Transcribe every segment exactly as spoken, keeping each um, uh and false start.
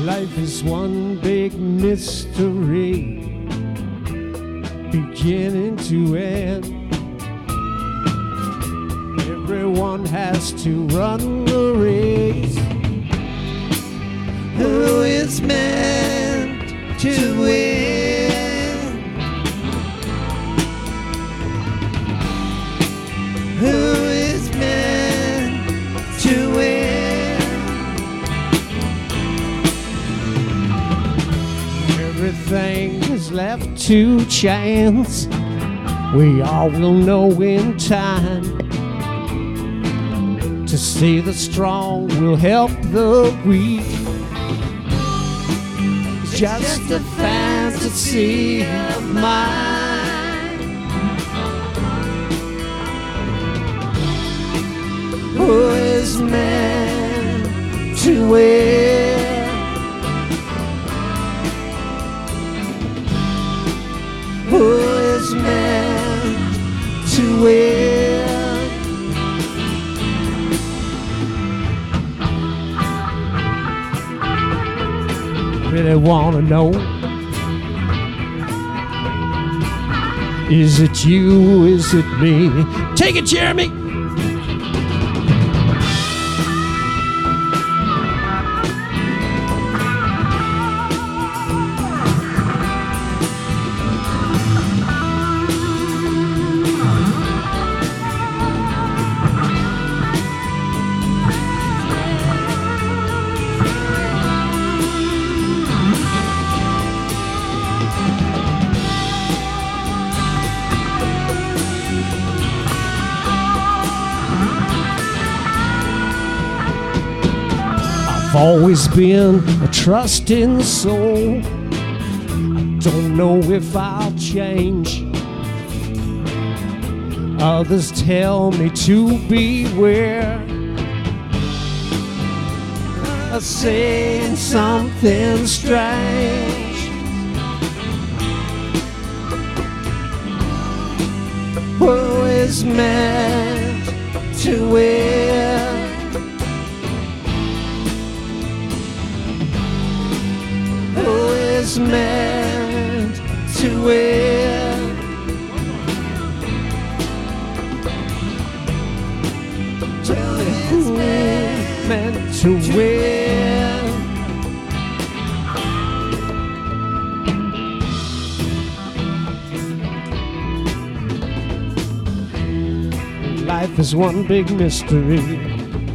Life is one big mystery, beginning to end. Everyone has to run the race. Who is meant to win? Who is meant to win? Everything is left to chance. We all will know in time. To see the strong will help the weak. It's just a fantasy of mine. Who is meant to win? Who is meant to win? Really wanna know, is it you, is it me? Take it, Jeremy! I've always been a trusting soul. I don't know if I'll change. Others tell me to beware of saying something strange. Who is meant to win? Who is meant to win? Tell me who is meant to win? Life is one big mystery.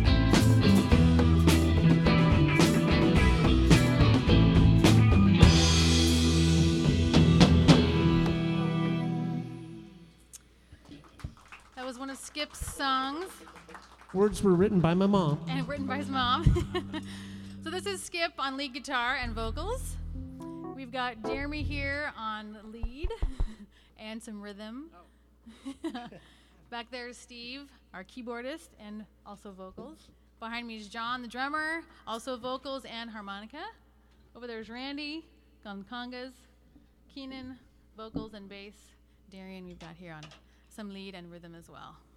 Skip's songs. Words were written by my mom. And written by his mom. So this is Skip on lead guitar and vocals. We've got Jeremy here on lead and some rhythm. Oh. Back there is Steve, our keyboardist and also vocals. Behind me is John, the drummer, also vocals and harmonica. Over there is Randy, on congas. Keenan, vocals and bass. Darian, we've got here on some lead and rhythm as well.